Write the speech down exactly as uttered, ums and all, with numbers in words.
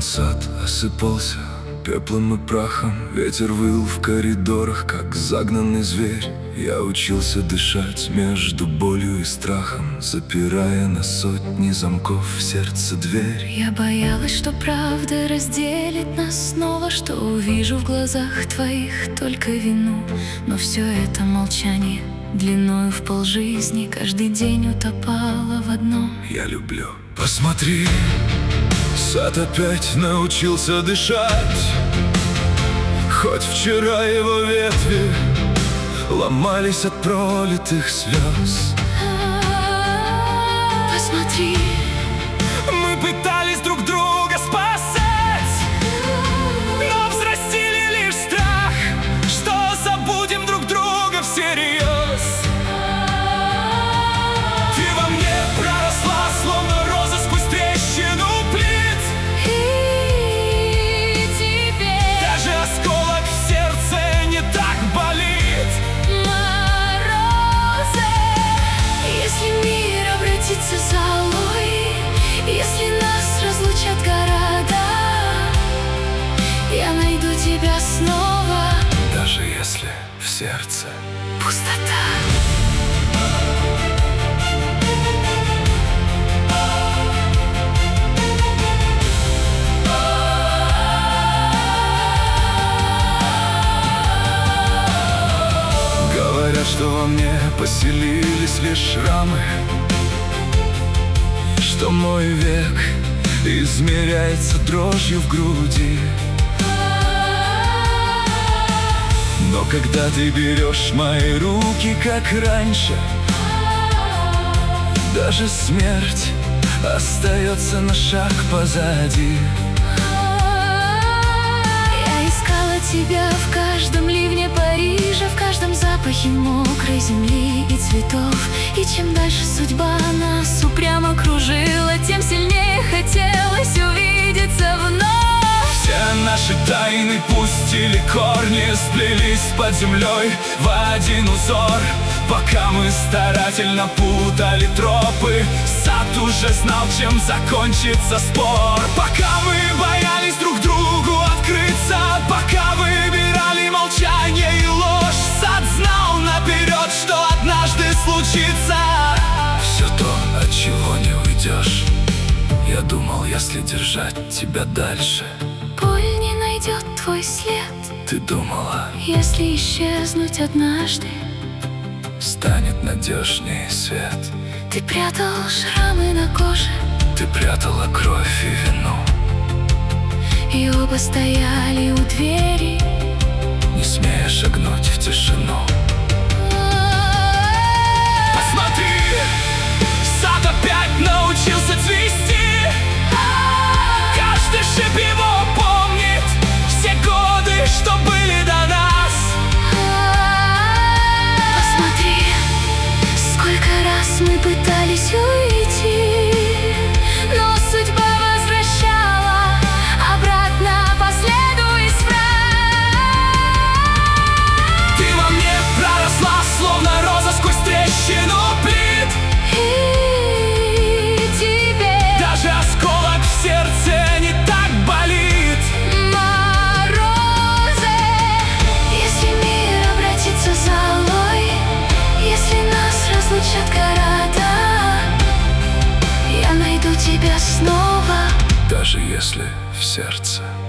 сад осыпался пеплом и прахом. Ветер выл в коридорах, как загнанный зверь. Я учился дышать между болью и страхом, запирая на сотни замков в сердце дверь. Я боялась, что правда разделит нас снова, что увижу в глазах твоих только вину. Но все это молчание длиною в полжизни каждый день утопало в одном: я люблю. Посмотри, сад опять научился дышать, хоть вчера его ветви ломались от пролитых слез. Посмотри, мы пытались друг друга спасать, но взрастили лишь страх, что забудем друг друга всерьез. Ты во мне проросла, словно роза сквозь трещину плит, и теперь даже осколок в сердце не так болит. Морозы, если мир обратится золой, если нас разлучат города, я найду тебя снова, Даже если в сердце пустота. Говорят, что во мне поселились лишь шрамы, что мой век измеряется дрожью в груди. Но когда ты берешь мои руки, как раньше, даже смерть остается на шаг позади. Я искала тебя в каждом ливне Парижа, в каждом запахе мокрой земли и цветов. И чем дальше судьба нас упрямо кружила, тем сильнее хотелось увидеться вновь. Все наши тайны пустили корни, сплелись под землей в один узор. Пока мы старательно путали тропы, сад уже знал, чем закончится спор. Пока мы боялись друг другу открыться, пока выбирали молчание и ложь, сад знал наперед, что однажды случится. Все то, от чего не уйдешь. Я думал, если держать тебя дальше, Боль не найдет твой след. ты думала, Если исчезнуть однажды, станет надежнее свет. ты прятал шрамы на коже, Ты прятала кровь и вину, и оба стояли у двери, не смея шагнуть в тишину. Посмотри, сад опять научился цвести, каждый шип его помнит, все годы, что были до нас. Посмотри, сколько раз мы пытались уйти, но судьба возвращала обратно по следу из врат. Ты во мне проросла, словно роза сквозь трещину плит, И теперь даже осколок в сердце не так болит. морозы, если мир обратится золой, если нас разлучат города, я найду тебя снова, Даже если в сердце